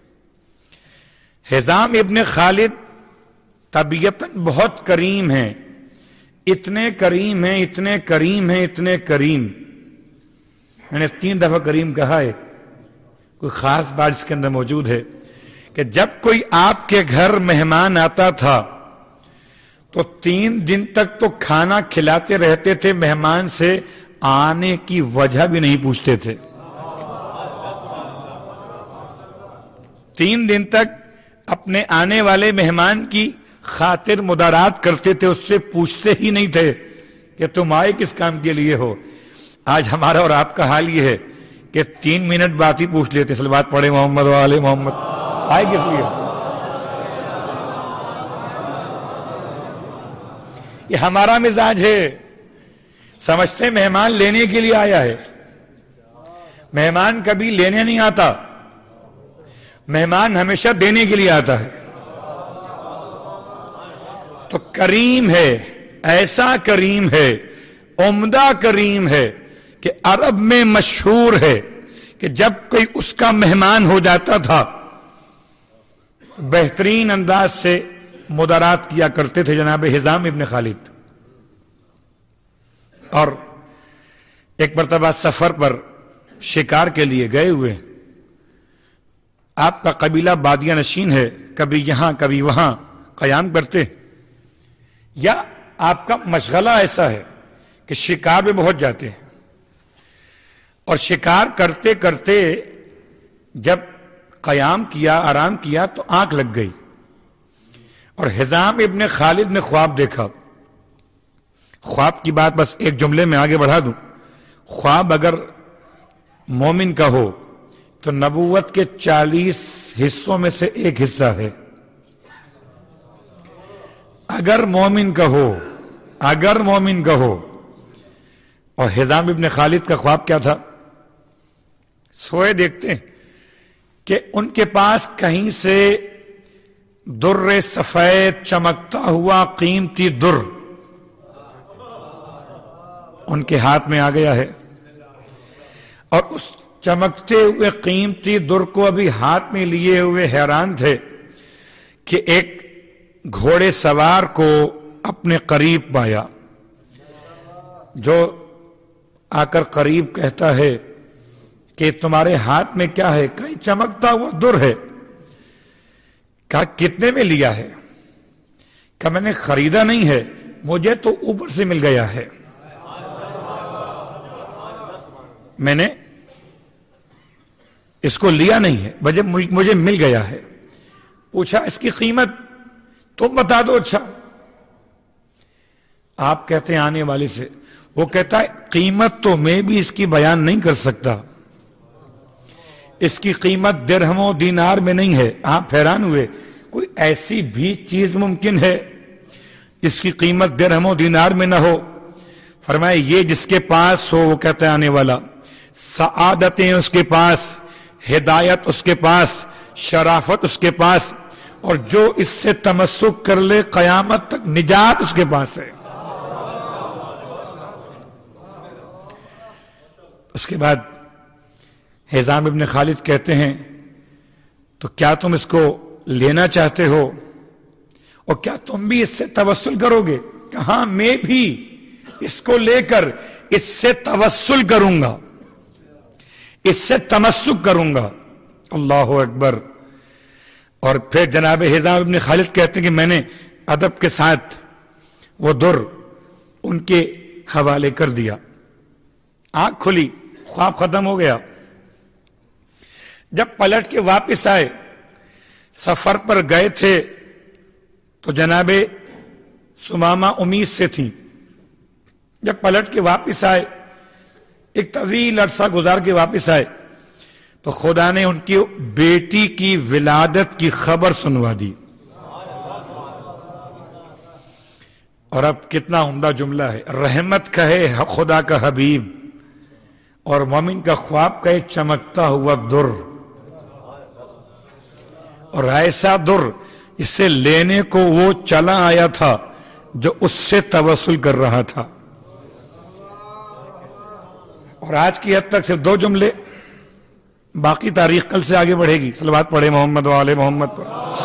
حزام ابن خالد طبیعتاً بہت کریم ہیں، اتنے کریم ہیں اتنے کریم ہیں اتنے کریم، میں نے تین دفعہ کریم کہا ہے، کوئی خاص بات اس کے اندر موجود ہے کہ جب کوئی آپ کے گھر مہمان آتا تھا تو تین دن تک تو کھانا کھلاتے رہتے تھے، مہمان سے آنے کی وجہ بھی نہیں پوچھتے تھے۔ تین دن تک اپنے آنے والے مہمان کی خاطر مدارات کرتے تھے، اس سے پوچھتے ہی نہیں تھے کہ تم آئے کس کام کے لیے ہو۔ آج ہمارا اور آپ کا حال یہ ہے کہ تین منٹ بات ہی پوچھ لیتے، صلوات پڑھے محمد و آل محمد، آئے کس لیے؟ یہ ہمارا مزاج ہے، سمجھتے مہمان لینے کے لیے آیا ہے۔ مہمان کبھی لینے نہیں آتا، مہمان ہمیشہ دینے کے لیے آتا ہے۔ تو کریم ہے، ایسا کریم ہے، عمدہ کریم ہے کہ عرب میں مشہور ہے کہ جب کوئی اس کا مہمان ہو جاتا تھا بہترین انداز سے مدارات کیا کرتے تھے جناب حزام ابن خالد۔ اور ایک مرتبہ سفر پر شکار کے لیے گئے ہوئے، آپ کا قبیلہ بادیہ نشین ہے، کبھی یہاں کبھی وہاں قیام کرتے، یا آپ کا مشغلہ ایسا ہے کہ شکار میں بہت جاتے ہیں، اور شکار کرتے کرتے جب قیام کیا، آرام کیا تو آنکھ لگ گئی، اور حزام ابن خالد نے خواب دیکھا۔ خواب کی بات بس ایک جملے میں آگے بڑھا دوں، خواب اگر مومن کا ہو تو نبوت کے چالیس حصوں میں سے ایک حصہ ہے۔ اگر مومن کا ہو اگر مومن کا ہو اور حزام ابن خالد کا خواب کیا تھا؟ سوئے دیکھتے ہیں کہ ان کے پاس کہیں سے در سفید چمکتا ہوا قیمتی در ان کے ہاتھ میں آ گیا ہے، اور اس چمکتے ہوئے قیمتی در کو ابھی ہاتھ میں لیے ہوئے حیران تھے کہ ایک گھوڑے سوار کو اپنے قریب پایا، جو آ کر قریب کہتا ہے کہ تمہارے ہاتھ میں کیا ہے؟ کہیں چمکتا ہوا در ہے۔ کہا کتنے میں لیا ہے؟ کہا میں نے خریدا نہیں ہے، مجھے تو اوپر سے مل گیا ہے، میں نے اس کو لیا نہیں ہے، مجھے مل گیا ہے۔ پوچھا اس کی قیمت تم بتا دو۔ اچھا، آپ کہتے ہیں آنے والے سے، وہ کہتا ہے قیمت تو میں بھی اس کی بیان نہیں کر سکتا، اس کی قیمت درہم و دینار میں نہیں ہے۔ آپ حیران ہوئے، کوئی ایسی بھی چیز ممکن ہے اس کی قیمت درہم و دینار میں نہ ہو؟ فرمایا یہ جس کے پاس ہو، وہ کہتا ہے آنے والا، سعادتیں اس کے پاس، ہدایت اس کے پاس، شرافت اس کے پاس، اور جو اس سے تمسک کر لے قیامت تک نجات اس کے پاس ہے۔ اس کے بعد حزام ابن خالد کہتے ہیں تو کیا تم اس کو لینا چاہتے ہو، اور کیا تم بھی اس سے توسل کرو گے؟ کہ ہاں میں بھی اس کو لے کر اس سے توسل کروں گا، اس سے تمسک کروں گا۔ اللہ اکبر۔ اور پھر جناب حزام ابن خالد کہتے ہیں کہ میں نے ادب کے ساتھ وہ در ان کے حوالے کر دیا۔ آنکھ کھلی، خواب ختم ہو گیا۔ جب پلٹ کے واپس آئے، سفر پر گئے تھے تو جناب سمامہ امید سے تھی، جب پلٹ کے واپس آئے، ایک طویل عرصہ گزار کے واپس آئے تو خدا نے ان کی بیٹی کی ولادت کی خبر سنوا دی۔ اور اب کتنا عمدہ جملہ ہے، رحمت کہے خدا کا حبیب اور مومن کا خواب کا ایک چمکتا ہوا در، اور ایسا در اس سے لینے کو وہ چلا آیا تھا جو اس سے توسل کر رہا تھا. اور آج کی حد تک صرف دو جملے، باقی تاریخ کل سے آگے بڑھے گی. صلوات پڑھے محمد و آل محمد پر.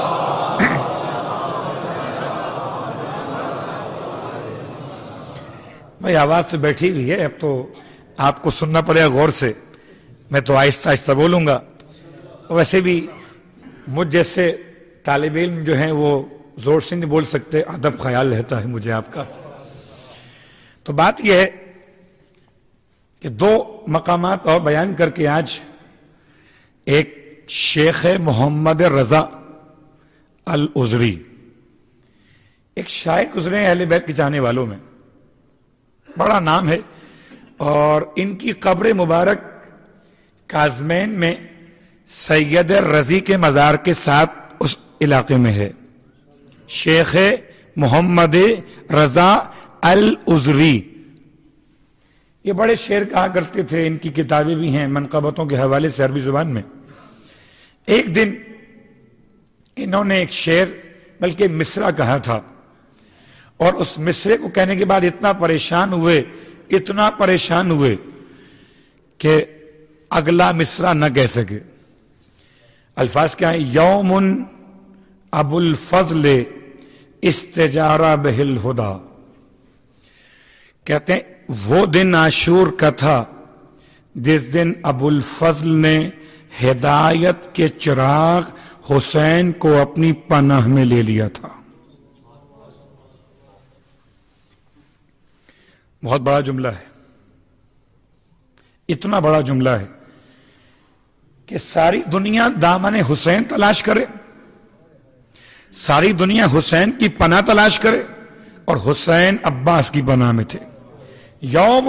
بھائی آواز تو بیٹھی ہوئی ہے، اب تو آپ کو سننا پڑے گا غور سے. میں تو آہستہ آہستہ بولوں گا. ویسے بھی مجھ جیسے طالب علم جو ہیں وہ زور سے نہیں بول سکتے، ادب خیال رہتا ہے مجھے آپ کا. تو بات یہ ہے کہ دو مقامات اور بیان کر کے آج ایک شیخ محمد رضا العذری، ایک شاعر گزرے اہل بیت کے چاہنے والوں میں، بڑا نام ہے، اور ان کی قبر مبارک کاظمین میں سید رضی کے مزار کے ساتھ اس علاقے میں ہے. شیخ محمد رضا العذری یہ بڑے شعر کہا کرتے تھے، ان کی کتابیں بھی ہیں منقبتوں کے حوالے سے عربی زبان میں. ایک دن انہوں نے ایک شعر بلکہ مصرع کہا تھا، اور اس مصرے کو کہنے کے بعد اتنا پریشان ہوئے اتنا پریشان ہوئے کہ اگلا مصرع نہ کہہ سکے. الفاظ کیا ہیں؟ یوم ابو الفضل استجارہ بہل ہدا. کہتے ہیں وہ دن عاشور کا تھا جس دن ابو الفضل نے ہدایت کے چراغ حسین کو اپنی پناہ میں لے لیا تھا. بہت بڑا جملہ ہے، اتنا بڑا جملہ ہے کہ ساری دنیا دامن حسین تلاش کرے، ساری دنیا حسین کی پناہ تلاش کرے، اور حسین عباس کی پناہ میں تھے. یوم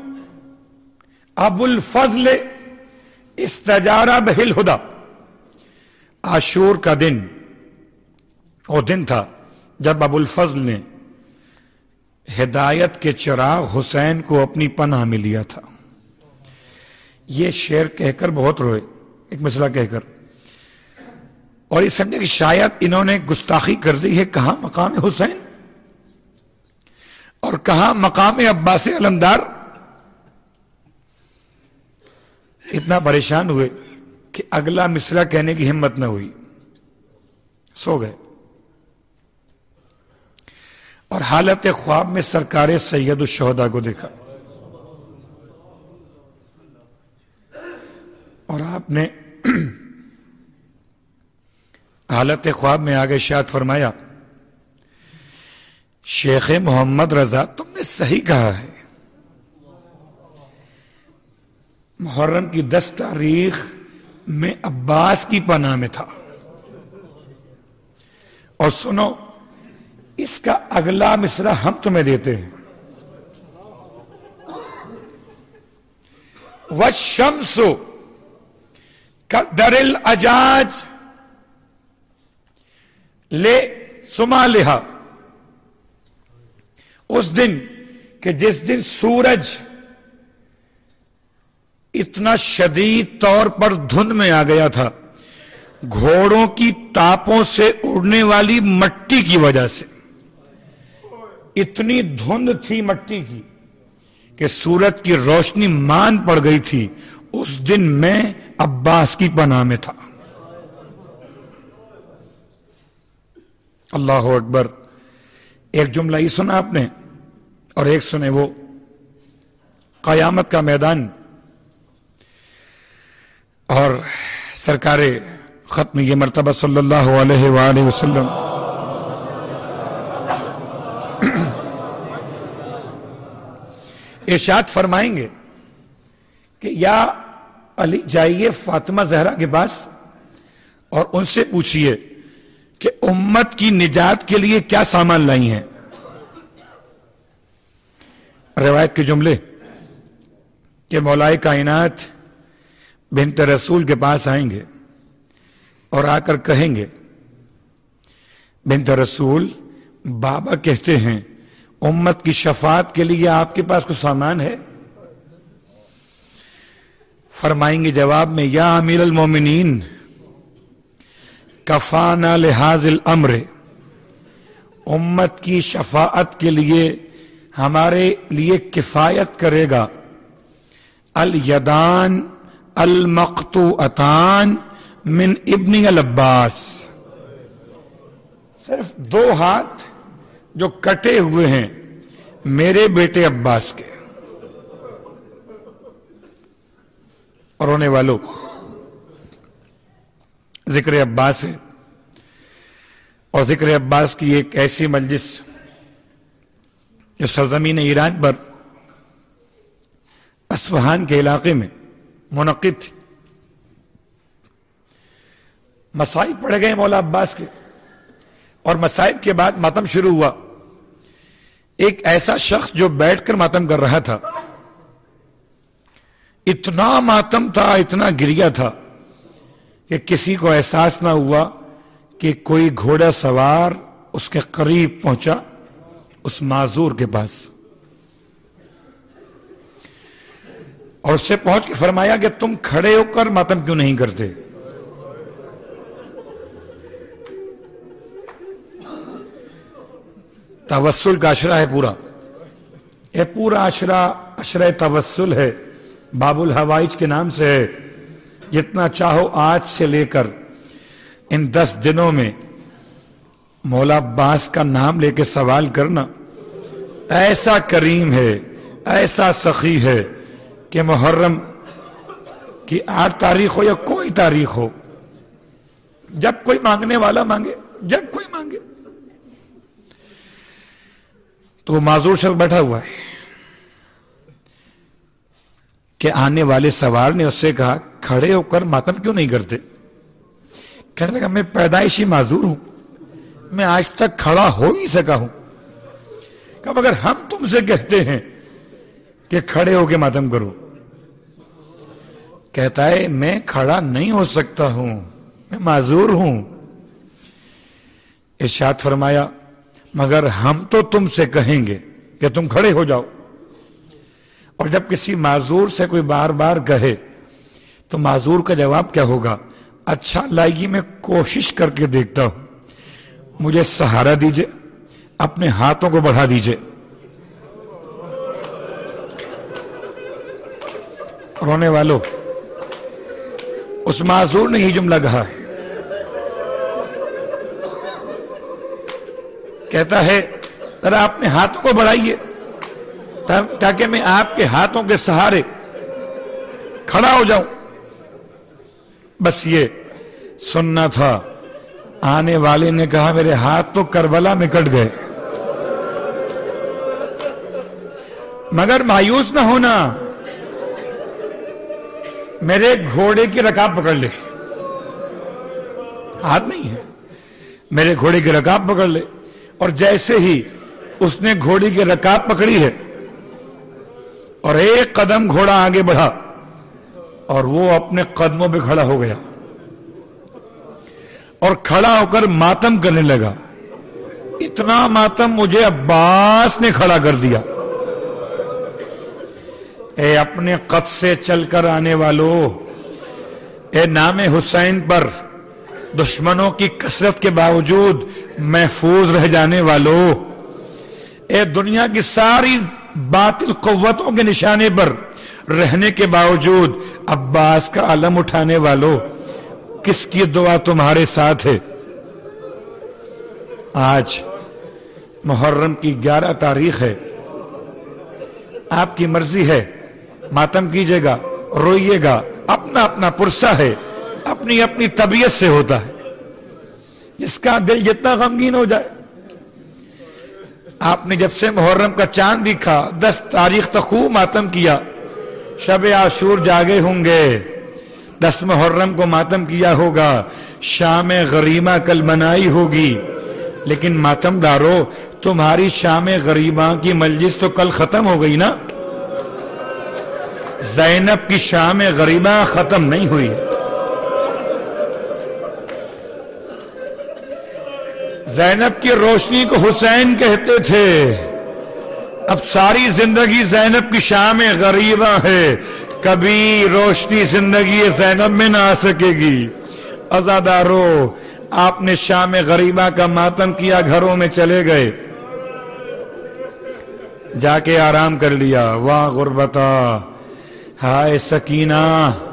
ابو الفضل استجارہ بہل ہدا. عاشور کا دن وہ دن تھا جب ابو الفضل نے ہدایت کے چراغ حسین کو اپنی پناہ میں لیا تھا. یہ شعر کہہ کر بہت روئے، ایک مسئلہ کہہ کر، اور یہ سمجھے کہ شاید انہوں نے گستاخی کر دی ہے. کہاں مقام حسین اور کہاں مقام عباس علمدار. اتنا پریشان ہوئے کہ اگلا مصرع کہنے کی ہمت نہ ہوئی، سو گئے. اور حالت خواب میں سرکار سید الشہداء کو دیکھا، اور آپ نے حالت خواب میں آگے ارشاد فرمایا، شیخ محمد رضا تم نے صحیح کہا ہے، محرم کی دس تاریخ میں عباس کی پناہ میں تھا. اور سنو اس کا اگلا مصرع ہم تمہیں دیتے ہیں. والشمس کدر الاجاج لے سمالہا. اس دن کہ جس دن سورج اتنا شدید طور پر دھند میں آ گیا تھا گھوڑوں کی ٹاپوں سے اڑنے والی مٹی کی وجہ سے. اتنی دھند تھی مٹی کی کہ سورج کی روشنی مان پڑ گئی تھی. اس دن میں عباس کی پناہ میں تھا. اللہ اکبر. ایک جملہ ہی سنا آپ نے، اور ایک سنے وہ قیامت کا میدان اور سرکار ختم یہ مرتبہ صلی اللہ علیہ وآلہ وسلم ارشاد فرمائیں گے کہ یا علی جائیے فاطمہ زہرا کے پاس اور ان سے پوچھئے کہ امت کی نجات کے لیے کیا سامان لائی ہیں. روایت کے جملے کہ مولائے کائنات بنت رسول کے پاس آئیں گے اور آ کر کہیں گے، بنت رسول بابا کہتے ہیں امت کی شفاعت کے لیے آپ کے پاس کچھ سامان ہے؟ فرمائیں گے جواب میں یا امیر المومنین کفانا لحاظ الامر، امت کی شفاعت کے لیے ہمارے لیے کفایت کرے گا الیدان المقطوعتان من ابن العباس، صرف دو ہاتھ جو کٹے ہوئے ہیں میرے بیٹے عباس کے۔ اور ہونے والوں ذکر عباس ہے، اور ذکر عباس کی ایک ایسی مجلس جو سرزمین ایران پر اصفہان کے علاقے میں منعقد تھی۔ مصائب پڑھ گئے مولا عباس کے، اور مصائب کے بعد ماتم شروع ہوا۔ ایک ایسا شخص جو بیٹھ کر ماتم کر رہا تھا، اتنا ماتم تھا، اتنا گریا تھا کہ کسی کو احساس نہ ہوا کہ کوئی گھوڑا سوار اس کے قریب پہنچا اس معذور کے پاس، اور اس سے پہنچ کے فرمایا کہ تم کھڑے ہو کر ماتم کیوں نہیں کرتے؟ توسل کا عشرہ ہے پورا، یہ پورا عشرہ عشرہ توسل ہے، باب الحوائج کے نام سے ہے۔ جتنا چاہو آج سے لے کر ان دس دنوں میں مولا عباس کا نام لے کے سوال کرنا۔ ایسا کریم ہے، ایسا سخی ہے کہ محرم کی آٹھ تاریخ ہو یا کوئی تاریخ ہو، جب کوئی مانگنے والا مانگے، جب کوئی مانگے۔ تو وہ معذور شخص بیٹھا ہوا ہے کہ آنے والے سوار نے اس سے کہا کھڑے ہو کر ماتم کیوں نہیں کرتے؟ کہنے لگا میں پیدائشی معذور ہوں، میں آج تک کھڑا ہو ہی سکا ہوں۔ کہ مگر ہم تم سے کہتے ہیں کہ کھڑے ہو کے ماتم کرو۔ کہتا ہے میں کھڑا نہیں ہو سکتا ہوں، میں معذور ہوں۔ ارشاد فرمایا مگر ہم تو تم سے کہیں گے کہ تم کھڑے ہو جاؤ۔ اور جب کسی معذور سے کوئی بار بار کہے تو معذور کا جواب کیا ہوگا؟ اچھا لائیگی میں کوشش کر کے دیکھتا ہوں، مجھے سہارا دیجئے، اپنے ہاتھوں کو بڑھا دیجئے۔ رونے والوں، اس معذور نے ہی جملہ کہا ہے، کہتا ہے ذرا اپنے ہاتھوں کو بڑھائیے تاکہ میں آپ کے ہاتھوں کے سہارے کھڑا ہو جاؤں۔ بس یہ سننا تھا۔ آنے والے نے کہا میرے ہاتھ تو کربلا میں کٹ گئے، مگر مایوس نہ ہونا، میرے گھوڑے کی رکاب پکڑ لے۔ ہاتھ نہیں ہے، میرے گھوڑے کی رکاب پکڑ لے۔ اور جیسے ہی اس نے گھوڑے کی رکاب پکڑی ہے اور ایک قدم گھوڑا آگے بڑھا اور وہ اپنے قدموں پہ کھڑا ہو گیا اور کھڑا ہو کر ماتم کرنے لگا۔ اتنا ماتم مجھے عباس نے کھڑا کر دیا۔ اے اپنے قد سے چل کر آنے والو، اے نام حسین پر دشمنوں کی کثرت کے باوجود محفوظ رہ جانے والو، اے دنیا کی ساری باطل قوتوں کے نشانے پر رہنے کے باوجود عباس کا علم اٹھانے والو، کس کی دعا تمہارے ساتھ ہے؟ آج محرم کی گیارہ تاریخ ہے، آپ کی مرضی ہے ماتم کیجئے گا، روئیے گا، اپنا اپنا پرسہ ہے، اپنی اپنی طبیعت سے ہوتا ہے، جس کا دل جتنا غمگین ہو جائے۔ آپ نے جب سے محرم کا چاند دیکھا دس تاریخ تک خوب ماتم کیا، شب عاشور جاگے ہوں گے، دس محرم کو ماتم کیا ہوگا، شام غریمہ کل منائی ہوگی، لیکن ماتم دارو تمہاری شام غریمہ کی مجلس تو کل ختم ہو گئی نا، زینب کی شام غریبہ ختم نہیں ہوئی۔ زینب کی روشنی کو حسین کہتے تھے، اب ساری زندگی زینب کی شام غریبہ ہے، کبھی روشنی زندگی زینب میں نہ آ سکے گی۔ عزادارو، آپ نے شام غریبہ کا ماتم کیا، گھروں میں چلے گئے، جا کے آرام کر لیا۔ واہ غربتا، ہائے سکینہ،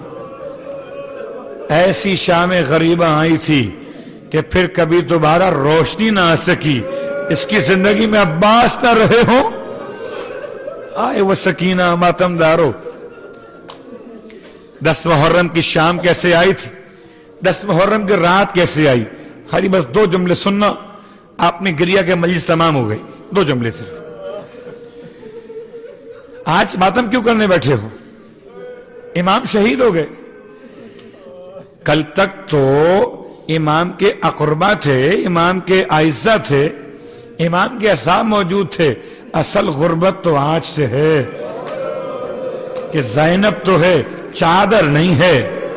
ایسی شام غریبہ آئی تھی کہ پھر کبھی دوبارہ روشنی نہ آ سکی، اس کی زندگی میں عباس نہ رہے ہوں۔ آئے وہ سکینہ، ماتم دارو۔ دس محرم کی شام کیسے آئی تھی، دس محرم کی رات کیسے آئی؟ خالی بس دو جملے سننا، آپ نے گریہ کے مجلس تمام ہو گئی، دو جملے صرف۔ آج ماتم کیوں کرنے بیٹھے ہو؟ امام شہید ہو گئے۔ کل تک تو امام کے اقربا تھے، امام کے اعزا تھے، امام کے اصحاب موجود تھے۔ اصل غربت تو آج سے ہے کہ زینب تو ہے، چادر نہیں ہے،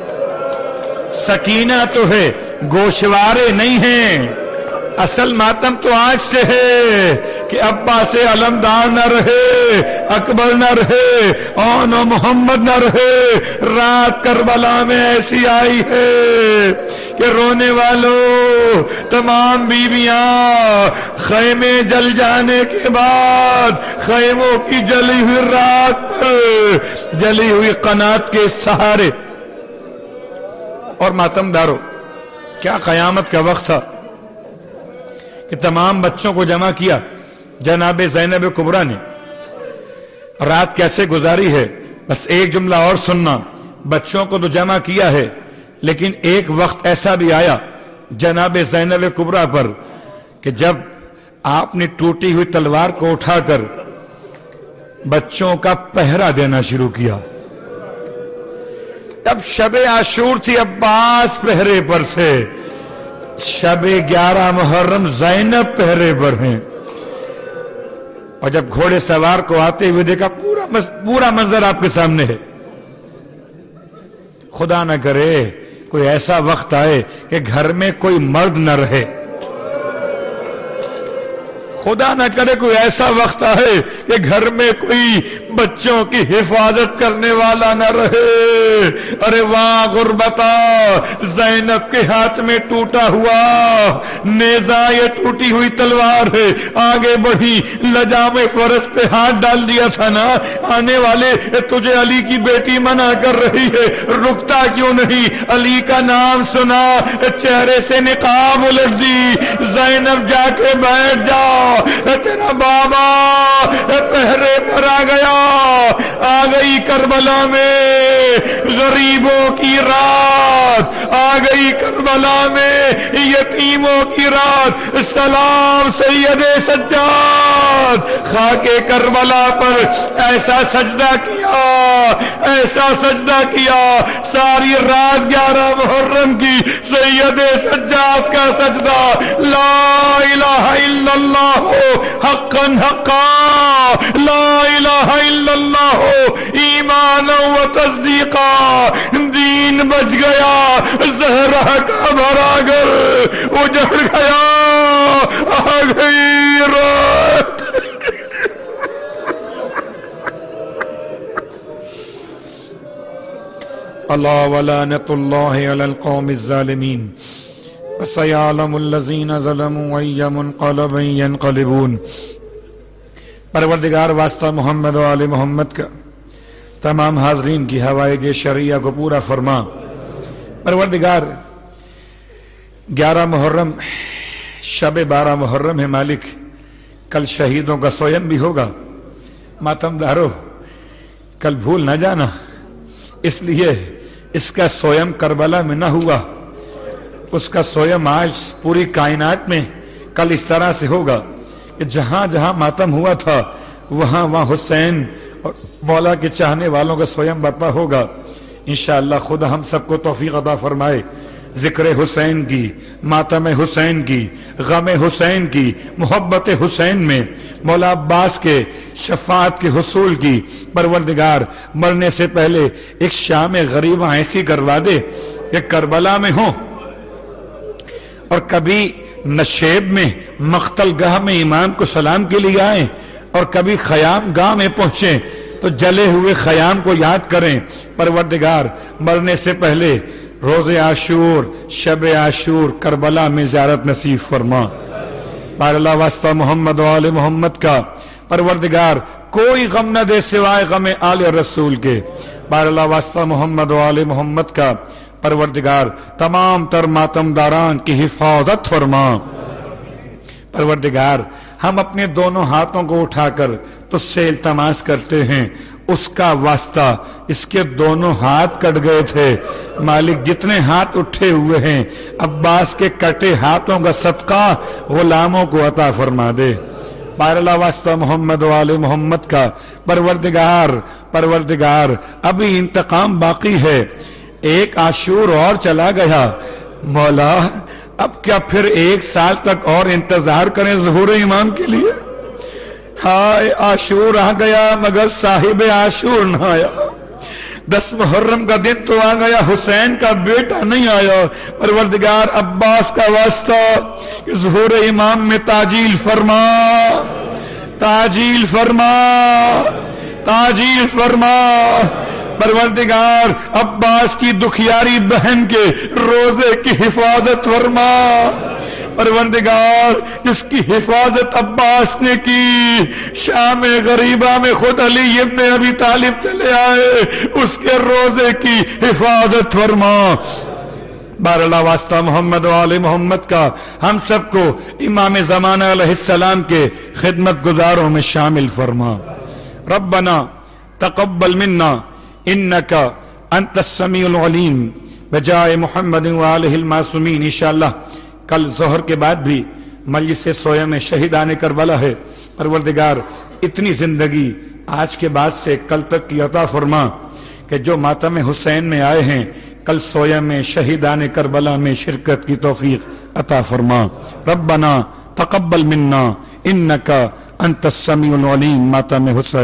سکینہ تو ہے، گوشوارے نہیں ہیں۔ اصل ماتم تو آج سے ہے کہ ابا سے علمدار نہ رہے، اکبر نہ رہے، اون و محمد نہ رہے۔ رات کربلا میں ایسی آئی ہے کہ رونے والوں، تمام بیویاں خیمے جل جانے کے بعد خیموں کی جلی ہوئی رات پر جلی ہوئی قنات کے سہارے۔ اور ماتم دارو، کیا قیامت کا وقت تھا کہ تمام بچوں کو جمع کیا جناب زینب کبریٰ نے۔ رات کیسے گزاری ہے بس ایک جملہ اور سننا۔ بچوں کو تو جمع کیا ہے، لیکن ایک وقت ایسا بھی آیا جناب زینب کبریٰ پر کہ جب آپ نے ٹوٹی ہوئی تلوار کو اٹھا کر بچوں کا پہرا دینا شروع کیا۔ جب شب عاشور تھی، عباس پہرے پر تھے، شب گیارہ محرم زینب پہرے پر ہیں۔ اور جب گھوڑے سوار کو آتے ہوئے دیکھا، پورا پورا منظر آپ کے سامنے ہے۔ خدا نہ کرے کوئی ایسا وقت آئے کہ گھر میں کوئی مرد نہ رہے، خدا نہ کرے کوئی ایسا وقت آئے کہ گھر میں کوئی بچوں کی حفاظت کرنے والا نہ رہے۔ ارے واہ غربتا، زینب کے ہاتھ میں ٹوٹا ہوا نیزہ، یہ ٹوٹی ہوئی تلوار ہے، آگے بڑھی، لجام فرس پہ ہاتھ ڈال دیا تھا نا، آنے والے تجھے علی کی بیٹی منع کر رہی ہے، رکتا کیوں نہیں؟ علی کا نام سنا، چہرے سے نقاب الٹ دی، زینب جا کے بیٹھ جا، تیرا بابا پہرے پر آ گیا۔ آ گئی کربلا میں غریبوں کی رات، آ گئی کربلا میں یتیموں کی رات۔ سلام سید سجاد، خاک کربلا پر ایسا سجدہ کیا، ایسا سجدہ کیا، ساری رات گیارہ محرم کی سید سجاد کا سجدہ، لا الہ الا اللہ حقا حقا، لا الہ الا اللہ ایمانا و تصدیقا۔ دین بچ گیا، زہرا کا بھرا گھر اجڑ گیا، آ گئی رات۔ اللہ ولعنت اللہ علی القوم الظالمین، وَسَيَعْلَمُ الَّذِينَ ظَلَمُوا أَيَّ مُنْقَلَبٍ يَنْقَلِبُونَ۔ پروردگار واسطہ محمد و آل محمد کا تمام حاضرین کی حوائج شرعیہ کو پورا فرما۔ پروردگار، گیارہ محرم شب بارہ محرم ہے مالک، کل شہیدوں کا سویم بھی ہوگا۔ ماتم دارو، کل بھول نہ جانا، اس لیے اس کا سویم کربلا میں نہ ہوا، اس کا سویم آج پوری کائنات میں کل اس طرح سے ہوگا کہ جہاں جہاں ماتم ہوا تھا وہاں وہاں حسین اور مولا کے چاہنے والوں کا سویم برپا ہوگا۔ انشاءاللہ خدا ہم سب کو توفیق عطا فرمائے، ذکر حسین کی، ماتم حسین کی، غم حسین کی، محبت حسین میں مولا عباس کے شفاعت کے حصول کی۔ پروردگار مرنے سے پہلے ایک شام غریبہ ایسی کروا دے کہ کربلا میں ہوں، اور کبھی نشیب میں مقتل گاہ میں امام کو سلام کے لیے آئیں، اور کبھی خیام گاہ میں پہنچیں تو جلے ہوئے خیام کو یاد کریں۔ پروردگار مرنے سے پہلے روز عاشور، شب عاشور، کربلا میں زیارت نصیب فرما۔ بار اللہ واسطہ محمد و آل محمد کا پروردگار کوئی غم نہ دے سوائے غم آل رسول کے۔ بار اللہ واسطہ محمد و آل محمد کا پروردگار تمام تر ماتم داران کی حفاظت فرما۔ پروردگار ہم اپنے دونوں ہاتھوں کو اٹھا کر تجھ سے التماس کرتے ہیں، اس کا واسطہ اس کے دونوں ہاتھ کٹ گئے تھے، مالک جتنے ہاتھ اٹھے ہوئے ہیں عباس کے کٹے ہاتھوں کا صدقہ غلاموں کو عطا فرما دے۔ بار اللہ واسطہ محمد و آل محمد کا پروردگار پروردگار ابھی انتقام باقی ہے، ایک عاشور اور چلا گیا، مولا اب کیا پھر ایک سال تک اور انتظار کریں ظہور امام کے لیے؟ ہائے عاشور آ گیا مگر صاحب عاشور نہ آیا، دس محرم کا دن تو آ گیا، حسین کا بیٹا نہیں آیا۔ پروردگار عباس کا واسطہ کہ ظہور امام میں تاجیل فرما، تاجیل فرما، تاجیل فرما۔ پروردگار عباس کی دکھیاری بہن کے روزے کی حفاظت فرما۔ پروردگار جس کی حفاظت عباس نے کی، شام غریبہ میں خود علی ابن ابی طالب چلے آئے، اس کے روزے کی حفاظت فرما۔ بار اللہ واسطہ محمد و آل محمد کا ہم سب کو امام زمانہ علیہ السلام کے خدمت گزاروں میں شامل فرما۔ ربنا تقبل منا انک انت السمیع العلیم بجائے محمد و آلہ المعصومین۔ انشاءاللہ کل ظہر کے بعد بھی مجلس سویا میں شہیدان کربلا ہے، پروردگار اتنی زندگی آج کے بعد سے کل تک کی عطا فرما کہ جو ماتم حسین میں آئے ہیں کل سویا میں شہیدان کربلا میں شرکت کی توفیق عطا فرما۔ ربنا تقبل منا انک انت السمیع العلیم۔ ماتم حسین